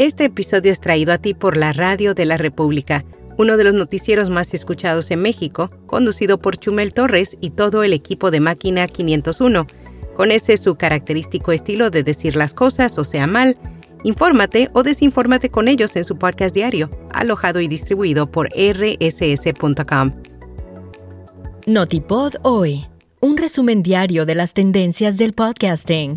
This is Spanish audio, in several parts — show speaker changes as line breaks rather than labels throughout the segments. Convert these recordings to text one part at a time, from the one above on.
Este episodio es traído a ti por la Radio de la República, uno de los noticieros más escuchados en México, conducido por Chumel Torres y todo el equipo de Máquina 501. Con ese su característico estilo de decir las cosas, o sea mal, infórmate o desinfórmate con ellos en su podcast diario, alojado y distribuido por rss.com.
Notipod hoy, un resumen diario de las tendencias del podcasting.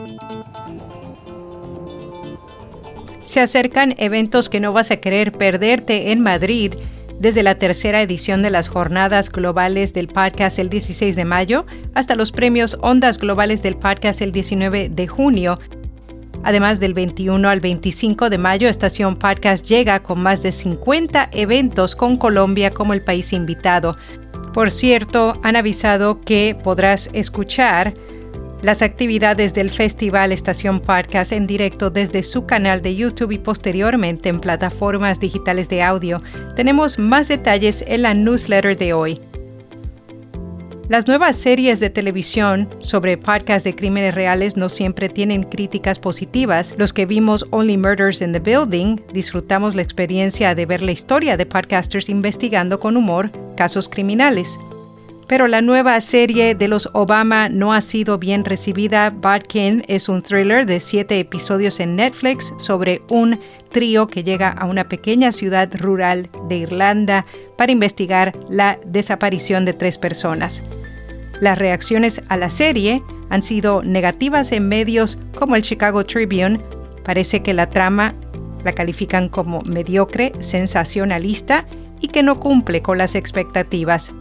Se acercan eventos que no vas a querer perderte en Madrid, desde la tercera edición de las Jornadas Globales del Podcast el 16 de mayo hasta los premios Ondas Globales del Podcast el 19 de junio. Además, del 21 al 25 de mayo, Estación Podcast llega con más de 50 eventos con Colombia como el país invitado. Por cierto, han avisado que podrás escuchar las actividades del Festival Estación Podcast en directo desde su canal de YouTube y posteriormente en plataformas digitales de audio. Tenemos más detalles en la newsletter de hoy. Las nuevas series de televisión sobre podcasts de crímenes reales no siempre tienen críticas positivas. Los que vimos Only Murders in the Building disfrutamos la experiencia de ver la historia de podcasters investigando con humor casos criminales. Pero la nueva serie de los Obama no ha sido bien recibida. Bodkin es un thriller de 7 episodios en Netflix sobre un trío que llega a una pequeña ciudad rural de Irlanda para investigar la desaparición de 3 personas. Las reacciones a la serie han sido negativas en medios como el Chicago Tribune. Parece que la trama la califican como mediocre, sensacionalista y que no cumple con las expectativas.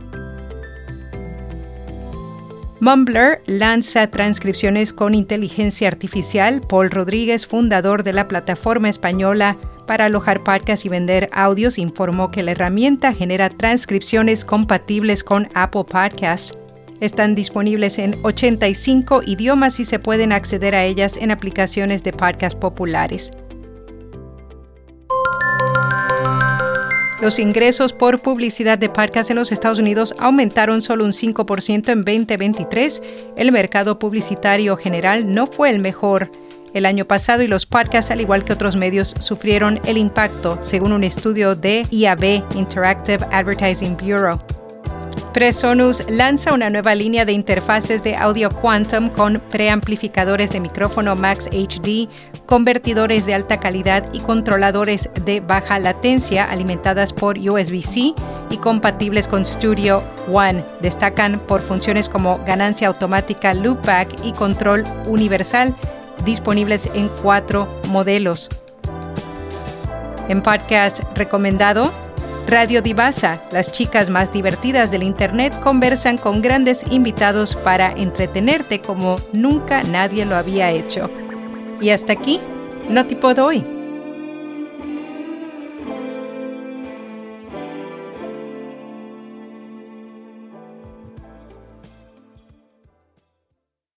Mumbler lanza transcripciones con inteligencia artificial. Paul Rodríguez, fundador de la plataforma española para alojar podcasts y vender audios, informó que la herramienta genera transcripciones compatibles con Apple Podcasts. Están disponibles en 85 idiomas y se pueden acceder a ellas en aplicaciones de podcast populares. Los ingresos por publicidad de podcasts en los Estados Unidos aumentaron solo un 5% en 2023. El mercado publicitario general no fue el mejor el año pasado y los podcasts, al igual que otros medios, sufrieron el impacto, según un estudio de IAB, Interactive Advertising Bureau. Presonus lanza una nueva línea de interfaces de audio Quantum con preamplificadores de micrófono Max HD, convertidores de alta calidad y controladores de baja latencia alimentadas por USB-C y compatibles con Studio One. Destacan por funciones como ganancia automática, loopback y control universal, disponibles en 4 modelos. En podcast recomendado, Radio Divasa, las chicas más divertidas del Internet conversan con grandes invitados para entretenerte como nunca nadie lo había hecho. Y hasta aquí, Notipod hoy.